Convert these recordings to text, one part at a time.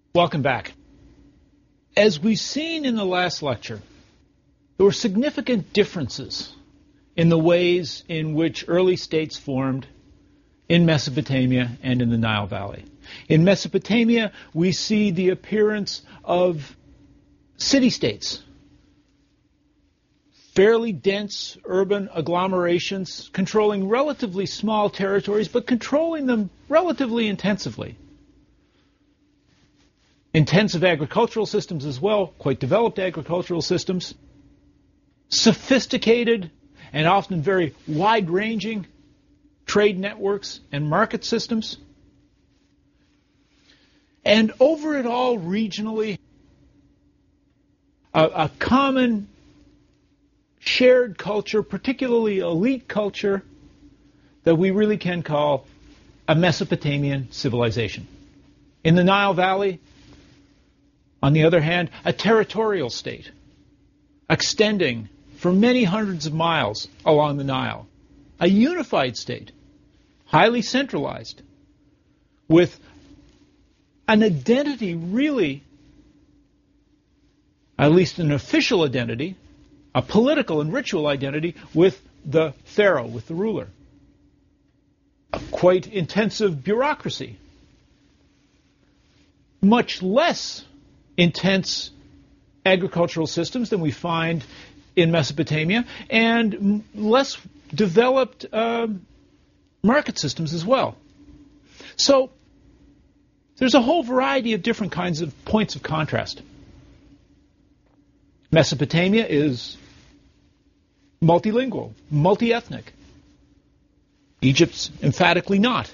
Welcome back. As we've seen in the last lecture, there were significant differences in the ways in which early states formed in Mesopotamia and in the Nile Valley. In Mesopotamia, we see the appearance of city-states, fairly dense urban agglomerations controlling relatively small territories, but controlling them relatively intensively. Intensive agricultural systems as well, quite developed agricultural systems, sophisticated and often very wide-ranging trade networks and market systems, and over it all regionally, a common shared culture, particularly elite culture, that we really can call a Mesopotamian civilization. In the Nile Valley, on the other hand, a territorial state, extending for many hundreds of miles along the Nile. A unified state, highly centralized, with an identity really, at least an official identity, a political and ritual identity with the pharaoh, with the ruler. A quite intensive bureaucracy. Much less intense agricultural systems than we find in Mesopotamia, and less developed market systems as well. So there's a whole variety of different kinds of points of contrast. Mesopotamia is multilingual, multi-ethnic. Egypt's emphatically not.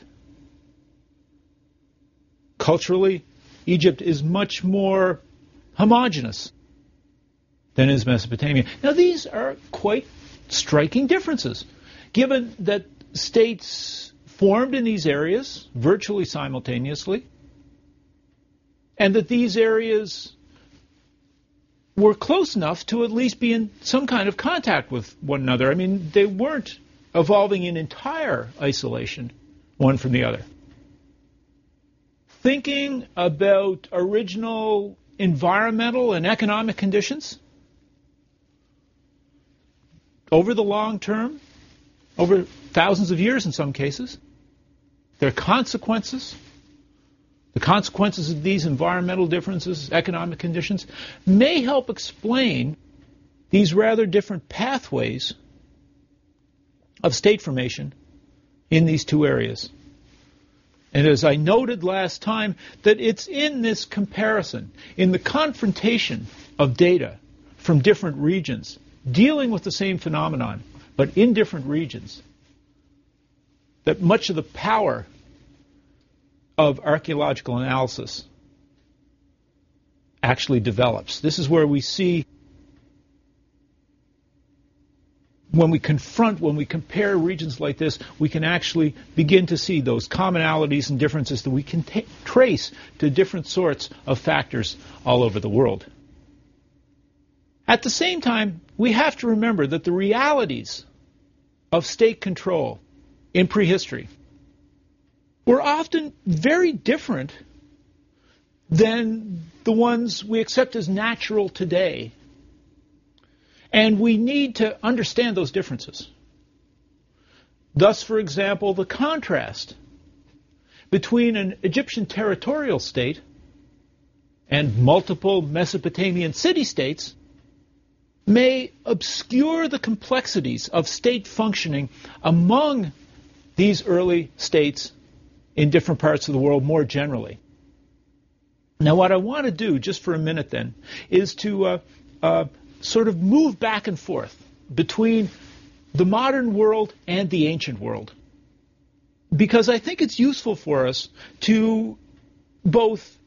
Culturally, Egypt is much more homogeneous than is Mesopotamia. Now, these are quite striking differences, given that states formed in these areas virtually simultaneously, and that these areas were close enough to at least be in some kind of contact with one another. I mean, they weren't evolving in entire isolation, one from the other. Thinking about original environmental and economic conditions over the long term, over thousands of years in some cases, their consequences, the consequences of these environmental differences, economic conditions, may help explain these rather different pathways of state formation in these two areas. And as I noted last time, that it's in this comparison, in the confrontation of data from different regions, dealing with the same phenomenon, but in different regions, that much of the power of archaeological analysis actually develops. This is where we see, when we compare regions like this, we can actually begin to see those commonalities and differences that we can trace to different sorts of factors all over the world. At the same time, we have to remember that the realities of state control in prehistory were often very different than the ones we accept as natural today. And we need to understand those differences. Thus, for example, the contrast between an Egyptian territorial state and multiple Mesopotamian city-states may obscure the complexities of state functioning among these early states in different parts of the world more generally. Now, what I want to do, just for a minute then, is to sort of move back and forth between the modern world and the ancient world, because I think it's useful for us to both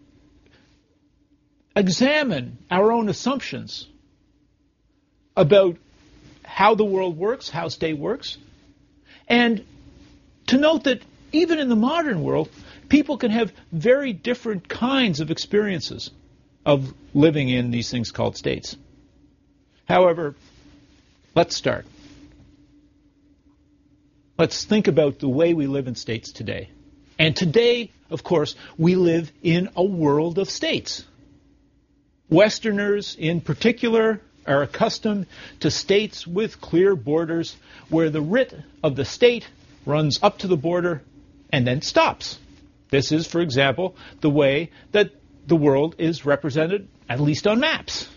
examine our own assumptions about how the world works, how state works, and to note that even in the modern world, people can have very different kinds of experiences of living in these things called states. However, let's start. Let's think about the way we live in states today. And today, of course, we live in a world of states. Westerners, in particular, are accustomed to states with clear borders where the writ of the state runs up to the border and then stops. This is, for example, the way that the world is represented, at least on maps.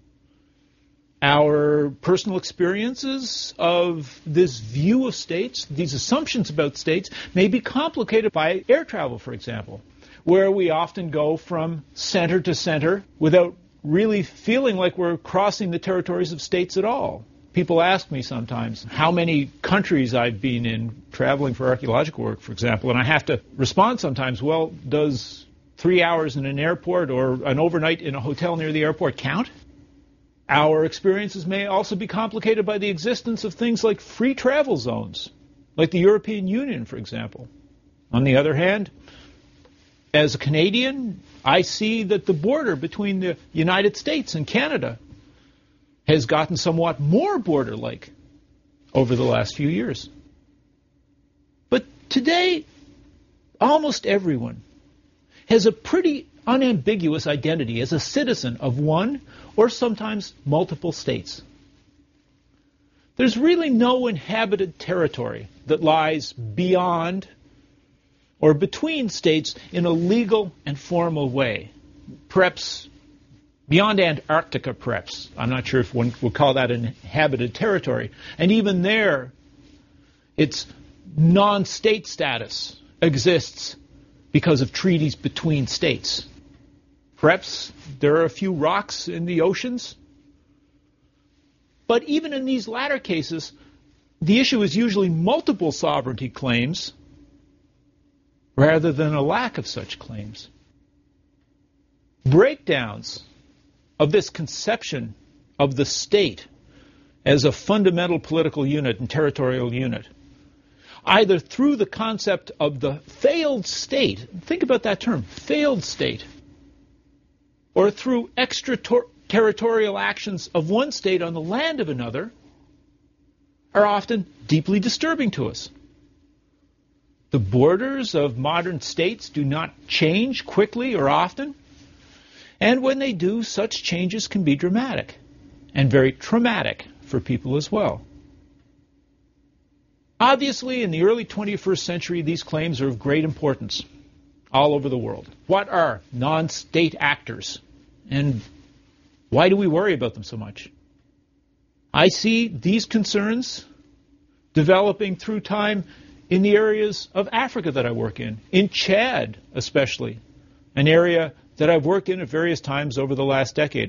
Our personal experiences of this view of states, these assumptions about states, may be complicated by air travel, for example, where we often go from center to center without really feeling like we're crossing the territories of states at all. People ask me sometimes how many countries I've been in traveling for archaeological work, for example, and I have to respond sometimes, well, does 3 hours in an airport or an overnight in a hotel near the airport count? Our experiences may also be complicated by the existence of things like free travel zones, like the European Union, for example. On the other hand, as a Canadian, I see that the border between the United States and Canada has gotten somewhat more border-like over the last few years. But today, almost everyone has a pretty unambiguous identity as a citizen of one or sometimes multiple states. There's really no inhabited territory that lies beyond or between states in a legal and formal way. Perhaps beyond Antarctica, perhaps. I'm not sure if one would call that an inhabited territory. And even there, its non-state status exists because of treaties between states. Perhaps there are a few rocks in the oceans. But even in these latter cases, the issue is usually multiple sovereignty claims rather than a lack of such claims. Breakdowns of this conception of the state as a fundamental political unit and territorial unit, either through the concept of the failed state, think about that term, failed state, or through extraterritorial actions of one state on the land of another, are often deeply disturbing to us. The borders of modern states do not change quickly or often, and when they do, such changes can be dramatic and very traumatic for people as well. Obviously, in the early 21st century, these claims are of great importance all over the world. What are non-state actors, and why do we worry about them so much? I see these concerns developing through time in the areas of Africa that I work in Chad especially, an area that I've worked in at various times over the last decade,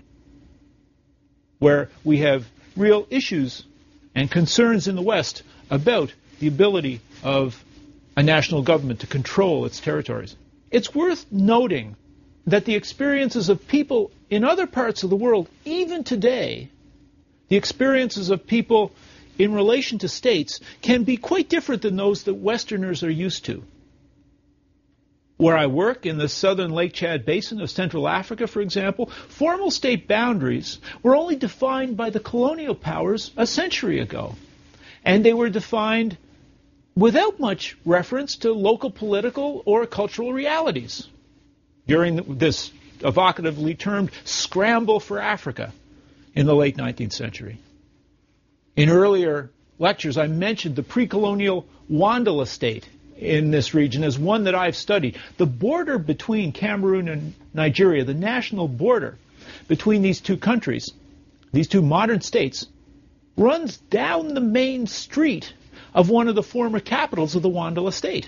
where we have real issues and concerns in the West about the ability of a national government to control its territories. It's worth noting that the experiences of people in other parts of the world, even today, the experiences of people in relation to states can be quite different than those that Westerners are used to. Where I work, in the southern Lake Chad Basin of Central Africa, for example, formal state boundaries were only defined by the colonial powers a century ago. And they were defined without much reference to local political or cultural realities during this evocatively termed scramble for Africa in the late 19th century. In earlier lectures, I mentioned the pre-colonial Wandala state in this region as one that I've studied. The border between Cameroon and Nigeria, the national border between these two countries, these two modern states, runs down the main street of one of the former capitals of the Wandala state.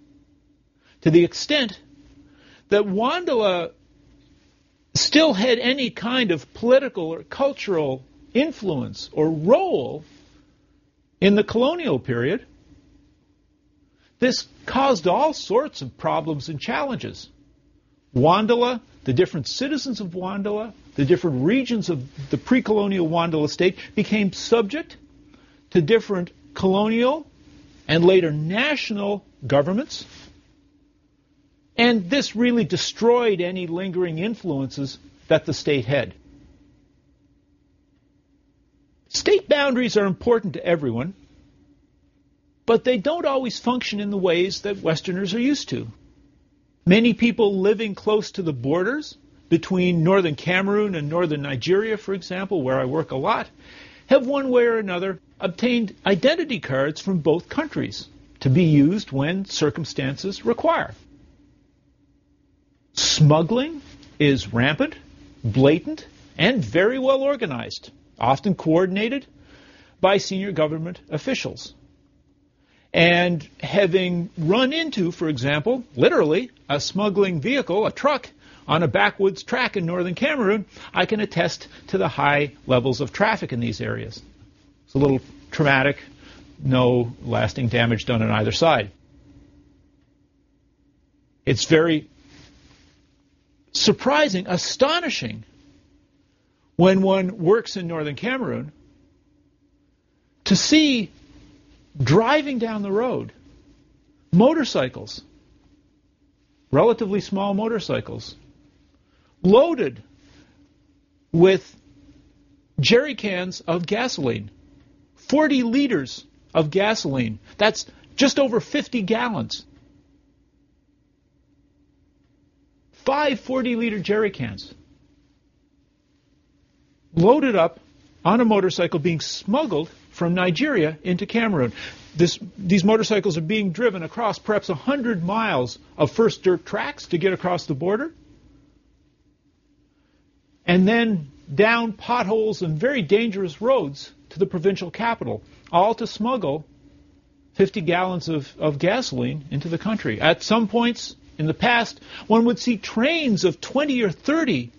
To the extent that Wandala still had any kind of political or cultural influence or role in the colonial period, this caused all sorts of problems and challenges. Wandala, the different citizens of Wandala, the different regions of the pre-colonial Wandala state became subject to different colonial and later national governments. And this really destroyed any lingering influences that the state had. State boundaries are important to everyone, but they don't always function in the ways that Westerners are used to. Many people living close to the borders between northern Cameroon and northern Nigeria, for example, where I work a lot, have one way or another obtained identity cards from both countries to be used when circumstances require. Smuggling is rampant, blatant, and very well organized, often coordinated by senior government officials. And having run into, for example, literally a smuggling vehicle, a truck, on a backwoods track in northern Cameroon, I can attest to the high levels of traffic in these areas. It's a little traumatic, no lasting damage done on either side. It's very surprising, astonishing, when one works in northern Cameroon, to see driving down the road motorcycles, relatively small motorcycles, loaded with jerry cans of gasoline, 40 liters of gasoline. That's just over 50 gallons. 5 40-liter jerry cans loaded up on a motorcycle being smuggled from Nigeria into Cameroon. These motorcycles are being driven across perhaps 100 miles of first dirt tracks to get across the border, and then down potholes and very dangerous roads to the provincial capital, all to smuggle 50 gallons of gasoline into the country. At some points in the past, one would see trains of 20 or 30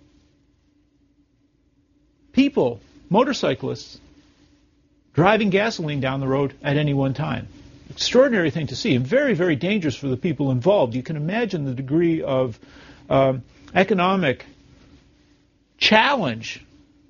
people, motorcyclists, driving gasoline down the road at any one time. Extraordinary thing to see, and very, very dangerous for the people involved. You can imagine the degree of economic challenge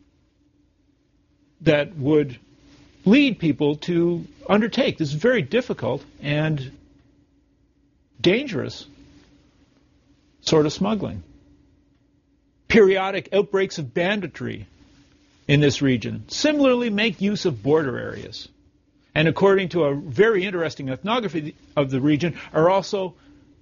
that would lead people to undertake this very difficult and dangerous sort of smuggling. Periodic outbreaks of banditry in this region similarly make use of border areas, and according to a very interesting ethnography of the region, are also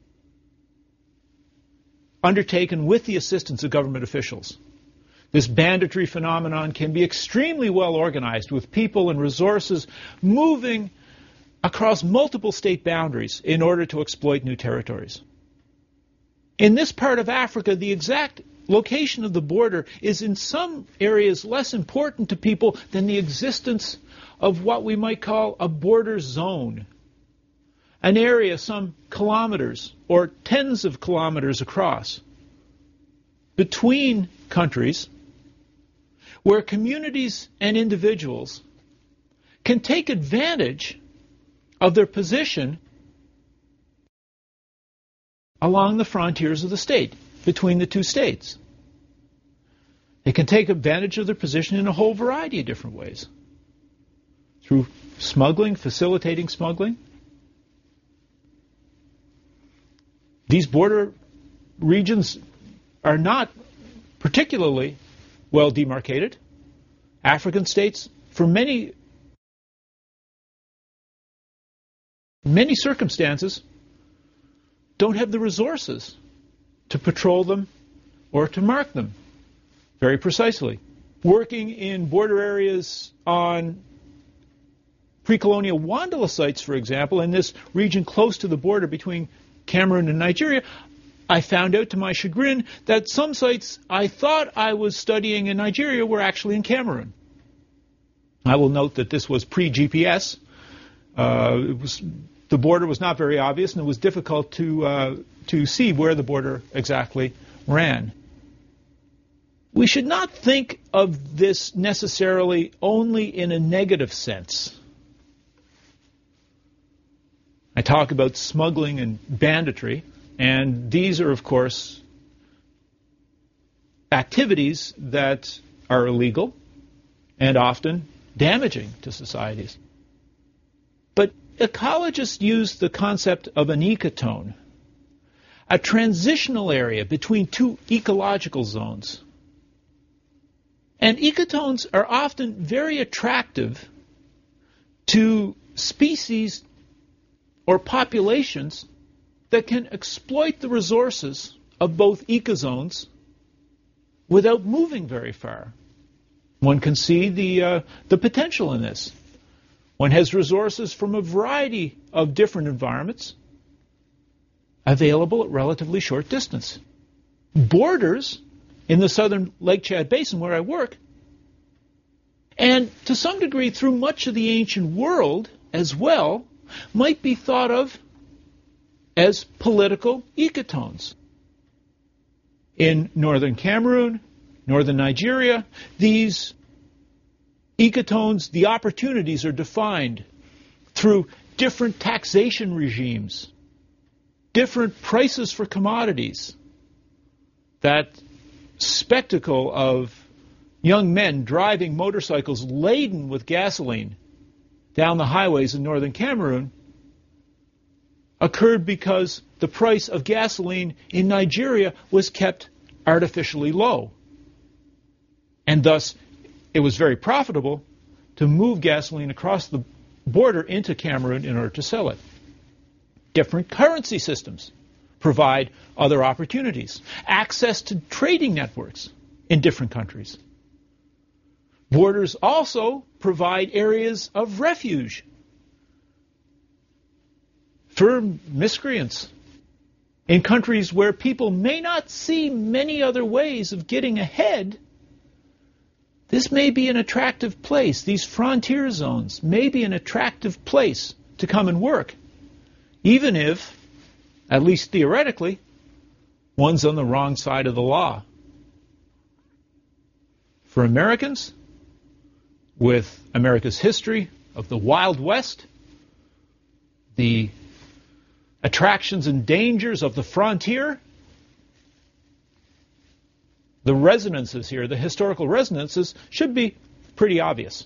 undertaken with the assistance of government officials. This banditry phenomenon can be extremely well organized, with people and resources moving across multiple state boundaries in order to exploit new territories. In this part of Africa, the exact location of the border is in some areas less important to people than the existence of what we might call a border zone, an area some kilometers or tens of kilometers across between countries, where communities and individuals can take advantage of their position along the frontiers of the state, between the two states. They can take advantage of their position in a whole variety of different ways. Through smuggling, facilitating smuggling. These border regions are not particularly well demarcated. African states, for many circumstances, don't have the resources to patrol them or to mark them very precisely. Working in border areas on pre-colonial Wandela sites, for example, in this region close to the border between Cameroon and Nigeria, I found out to my chagrin that some sites I thought I was studying in Nigeria were actually in Cameroon. I will note that this was pre-GPS. The border was not very obvious, and it was difficult to see where the border exactly ran. We should not think of this necessarily only in a negative sense. I talk about smuggling and banditry, and these are, of course, activities that are illegal and often damaging to societies. But ecologists use the concept of an ecotone, a transitional area between two ecological zones. And ecotones are often very attractive to species or populations that can exploit the resources of both ecozones without moving very far. One can see the potential in this. One has resources from a variety of different environments available at relatively short distance. Borders in the southern Lake Chad Basin where I work, and to some degree through much of the ancient world as well, might be thought of as political ecotones. In northern Cameroon, northern Nigeria, these ecotones, the opportunities are defined through different taxation regimes, different prices for commodities. That spectacle of young men driving motorcycles laden with gasoline down the highways in northern Cameroon occurred because the price of gasoline in Nigeria was kept artificially low. And thus, it was very profitable to move gasoline across the border into Cameroon in order to sell it. Different currency systems provide other opportunities. Access to trading networks in different countries. Borders also provide areas of refuge for miscreants in countries where people may not see many other ways of getting ahead. This may be an attractive place. These frontier zones may be an attractive place to come and work, even if, at least theoretically, one's on the wrong side of the law. For Americans, with America's history of the Wild West, the attractions and dangers of the frontier, the resonances here, the historical resonances, should be pretty obvious.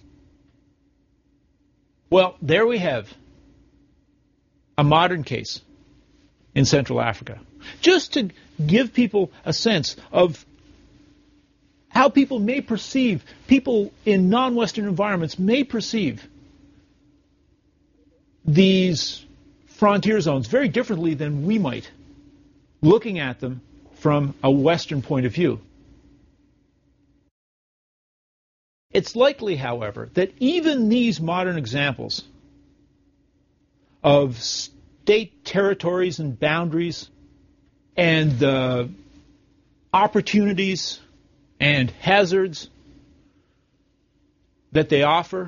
Well, there we have a modern case in Central Africa. Just to give people a sense of how people may perceive, people in non-Western environments may perceive these frontier zones very differently than we might, looking at them from a Western point of view. It's likely, however, that even these modern examples of state territories and boundaries and the opportunities and hazards that they offer,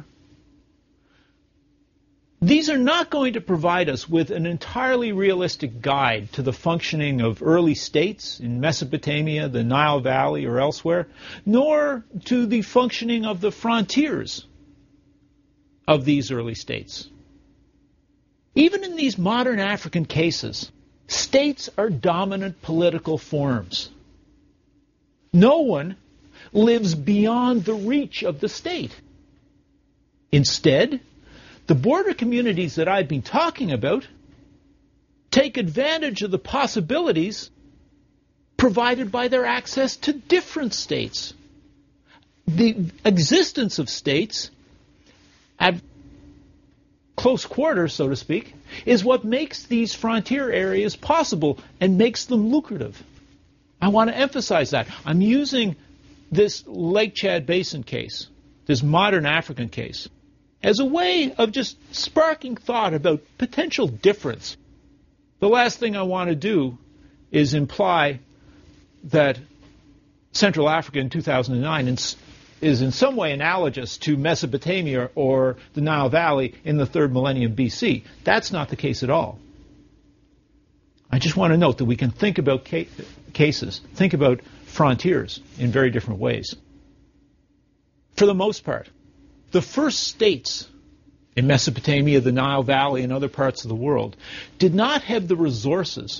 these are not going to provide us with an entirely realistic guide to the functioning of early states in Mesopotamia, the Nile Valley, or elsewhere, nor to the functioning of the frontiers of these early states. Even in these modern African cases, states are dominant political forms. No one lives beyond the reach of the state. Instead, the border communities that I've been talking about take advantage of the possibilities provided by their access to different states. The existence of states at close quarters, so to speak, is what makes these frontier areas possible and makes them lucrative. I want to emphasize that. I'm using this Lake Chad Basin case, this modern African case, as a way of just sparking thought about potential difference. The last thing I want to do is imply that Central Africa in 2009 is in some way analogous to Mesopotamia or the Nile Valley in the 3rd millennium BC. That's not the case at all. I just want to note that we can think about cases, think about frontiers in very different ways. For the most part, the first states in Mesopotamia, the Nile Valley, and other parts of the world did not have the resources,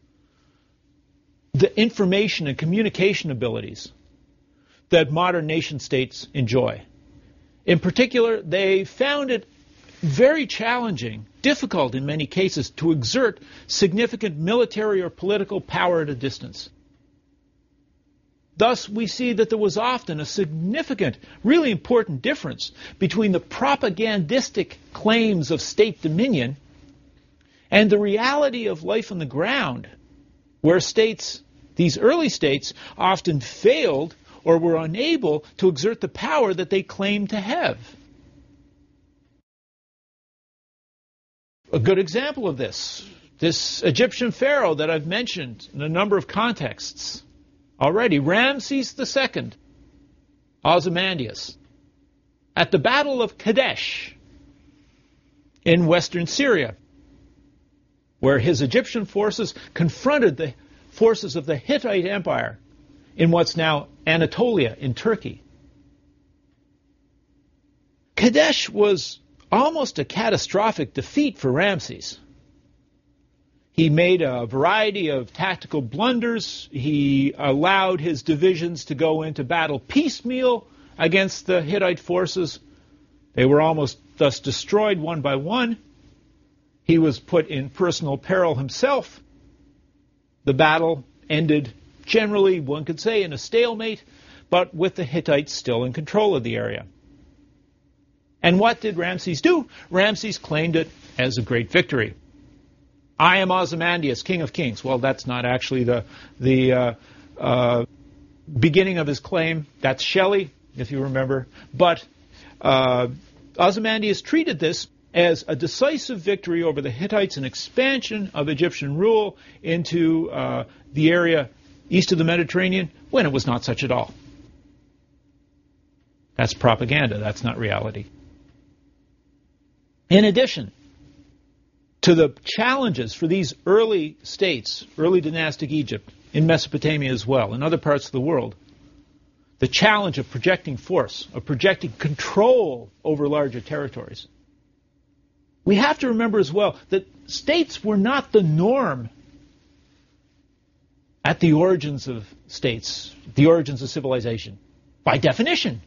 the information and communication abilities that modern nation states enjoy. In particular, they found it very challenging, difficult in many cases, to exert significant military or political power at a distance. Thus, we see that there was often a significant, really important difference between the propagandistic claims of state dominion And the reality of life on the ground, where states, these early states, often failed or were unable to exert the power that they claimed to have. A good example of this Egyptian pharaoh that I've mentioned in a number of contexts already, Ramses II, Ozymandias, at the Battle of Kadesh in western Syria, where his Egyptian forces confronted the forces of the Hittite Empire in what's now Anatolia in Turkey. Kadesh was almost a catastrophic defeat for Ramses. He made a variety of tactical blunders. He allowed his divisions to go into battle piecemeal against the Hittite forces. They were almost thus destroyed one by one. He was put in personal peril himself. The battle ended generally, one could say, in a stalemate, but with the Hittites still in control of the area. And what did Ramses do? Ramses claimed it as a great victory. I am Ozymandias, King of Kings. Well, that's not actually the beginning of his claim. That's Shelley, if you remember. But Ozymandias treated this as a decisive victory over the Hittites, an expansion of Egyptian rule into the area east of the Mediterranean, when it was not such at all. That's propaganda. That's not reality. In addition to the challenges for these early states, early dynastic Egypt, in Mesopotamia as well, in other parts of the world, the challenge of projecting force, of projecting control over larger territories. We have to remember as well that states were not the norm at the origins of states, the origins of civilization, by definition.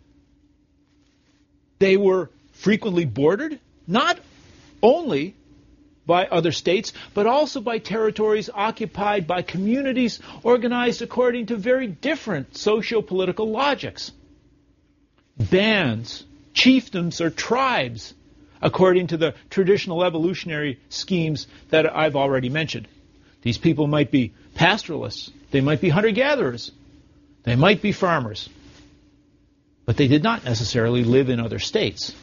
They were frequently bordered, not only by other states, but also by territories occupied by communities organized according to very different socio-political logics. Bands, chiefdoms, or tribes, according to the traditional evolutionary schemes that I've already mentioned. These people might be pastoralists, they might be hunter-gatherers, they might be farmers, but they did not necessarily live in other states.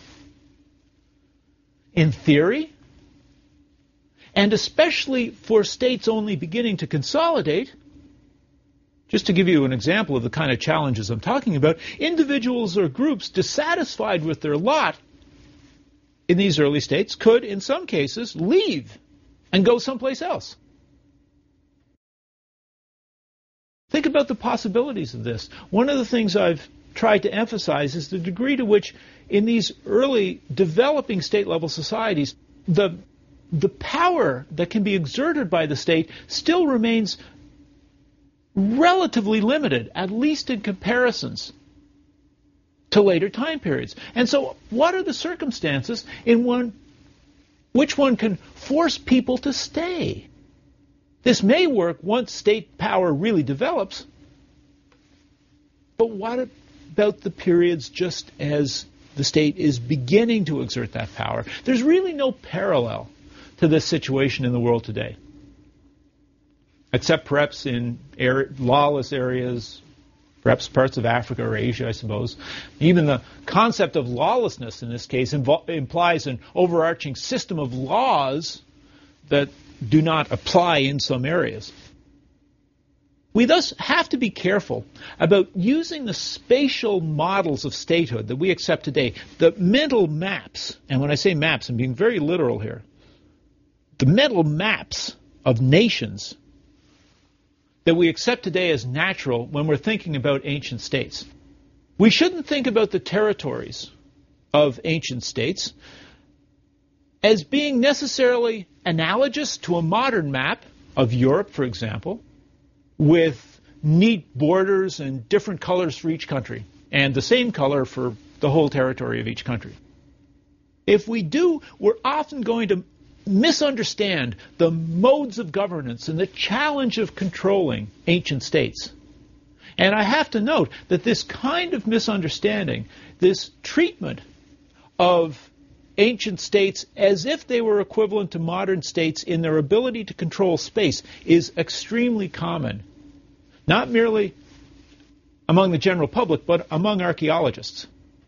In theory, and especially for states only beginning to consolidate, just to give you an example of the kind of challenges I'm talking about, individuals or groups dissatisfied with their lot in these early states could, in some cases, leave and go someplace else. Think about the possibilities of this. One of the things I've tried to emphasize is the degree to which, in these early developing state-level societies, the power that can be exerted by the state still remains relatively limited, at least in comparisons to later time periods. And so what are the circumstances in which one can force people to stay? This may work once state power really develops, but what about the periods just as the state is beginning to exert that power? There's really no parallel to this situation in the world today, except perhaps in lawless areas, perhaps parts of Africa or Asia, I suppose. Even the concept of lawlessness in this case implies an overarching system of laws that do not apply in some areas. We thus have to be careful about using the spatial models of statehood that we accept today, the mental maps, and when I say maps, I'm being very literal here, the mental maps of nations that we accept today as natural when we're thinking about ancient states. We shouldn't think about the territories of ancient states as being necessarily analogous to a modern map of Europe, for example, with neat borders and different colors for each country, and the same color for the whole territory of each country. If we do, we're often going to misunderstand the modes of governance and the challenge of controlling ancient states. And I have to note that this kind of misunderstanding, this treatment of ancient states as if they were equivalent to modern states in their ability to control space is extremely common, not merely among the general public, but among archaeologists.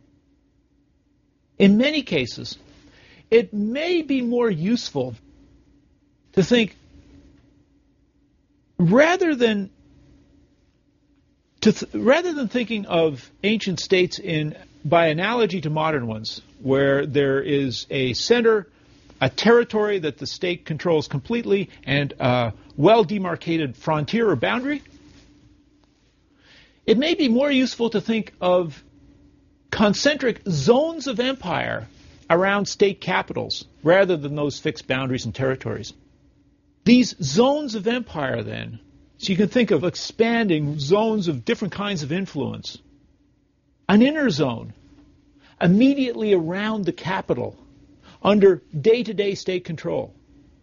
In many cases, it may be more useful to think, rather than thinking of ancient states by analogy to modern ones, where there is a center, a territory that the state controls completely, and a well-demarcated frontier or boundary, it may be more useful to think of concentric zones of empire around state capitals, rather than those fixed boundaries and territories. These zones of empire, then, so you can think of expanding zones of different kinds of influence. An inner zone, immediately around the capital, under day-to-day state control.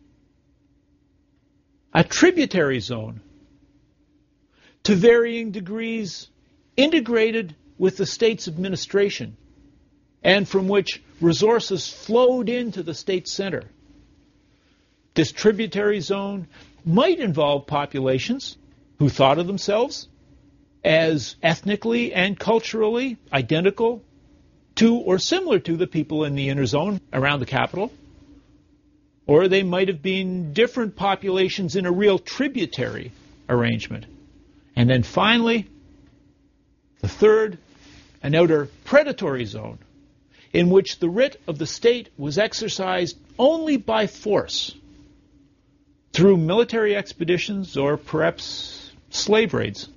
A tributary zone, to varying degrees integrated with the state's administration, and from which resources flowed into the state center. This tributary zone might involve populations who thought of themselves as ethnically and culturally identical to or similar to the people in the inner zone around the capital. Or they might have been different populations in a real tributary arrangement. And then finally, the third, an outer predatory zone, in which the writ of the state was exercised only by force, through military expeditions or perhaps slave raids.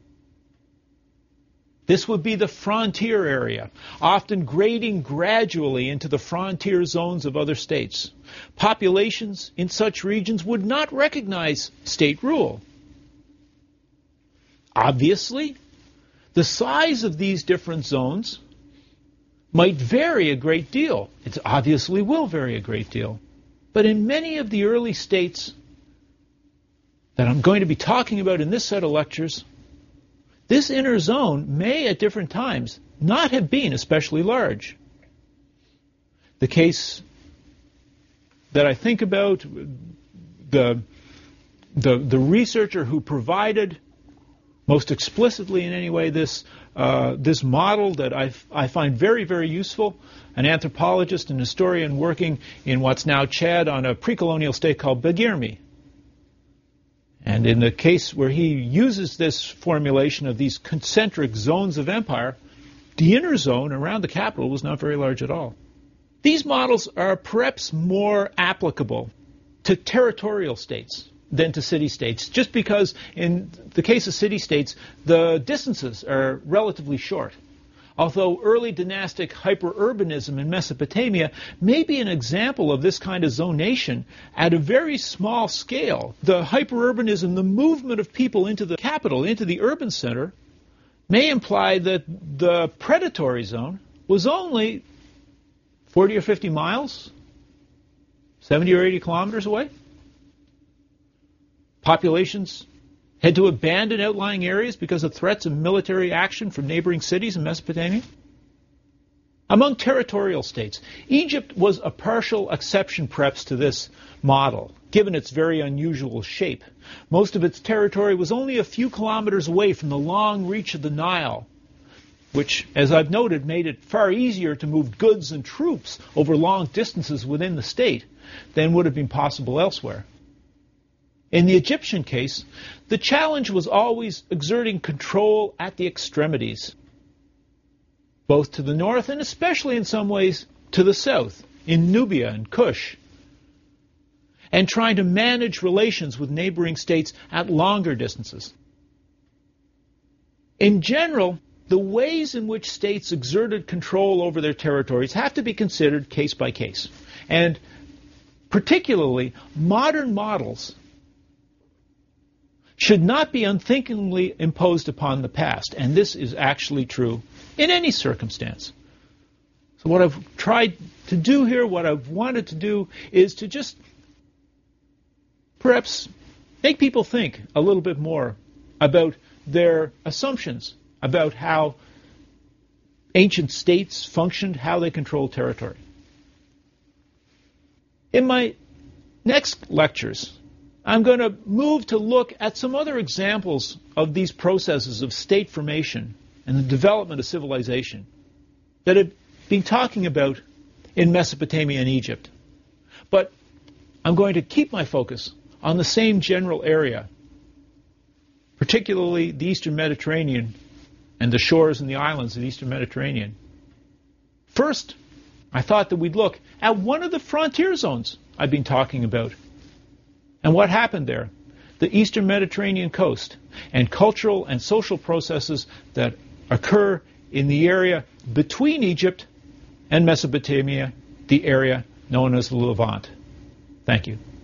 This would be the frontier area, often grading gradually into the frontier zones of other states. Populations in such regions would not recognize state rule. Obviously, the size of these different zones might vary a great deal. It obviously will vary a great deal. But in many of the early states that I'm going to be talking about in this set of lectures, this inner zone may at different times not have been especially large. The case that I think about, the researcher who provided most explicitly in any way this model that I find very, very useful, an anthropologist and historian working in what's now Chad on a pre-colonial state called Bagirmi. And in the case where he uses this formulation of these concentric zones of empire, the inner zone around the capital was not very large at all. These models are perhaps more applicable to territorial states than to city-states, just because in the case of city-states, the distances are relatively short. Although early dynastic hyperurbanism in Mesopotamia may be an example of this kind of zonation at a very small scale. The hyperurbanism, the movement of people into the capital, into the urban center, may imply that the predatory zone was only 40 or 50 miles, 70 or 80 kilometers away. Populations had to abandon outlying areas because of threats of military action from neighboring cities in Mesopotamia. Among territorial states, Egypt was a partial exception perhaps to this model, given its very unusual shape. Most of its territory was only a few kilometers away from the long reach of the Nile, which, as I've noted, made it far easier to move goods and troops over long distances within the state than would have been possible elsewhere. In the Egyptian case, the challenge was always exerting control at the extremities, both to the north and especially in some ways to the south, in Nubia and Kush, and trying to manage relations with neighboring states at longer distances. In general, the ways in which states exerted control over their territories have to be considered case by case. And particularly, modern models should not be unthinkingly imposed upon the past. And this is actually true in any circumstance. So what I've tried to do here, what I've wanted to do, is to just perhaps make people think a little bit more about their assumptions about how ancient states functioned, how they controlled territory. In my next lectures, I'm going to move to look at some other examples of these processes of state formation and the development of civilization that have been talking about in Mesopotamia and Egypt. But I'm going to keep my focus on the same general area, particularly the Eastern Mediterranean and the shores and the islands of the Eastern Mediterranean. First, I thought that we'd look at one of the frontier zones I've been talking about and what happened there, the Eastern Mediterranean coast, and cultural and social processes that occur in the area between Egypt and Mesopotamia, the area known as the Levant. Thank you.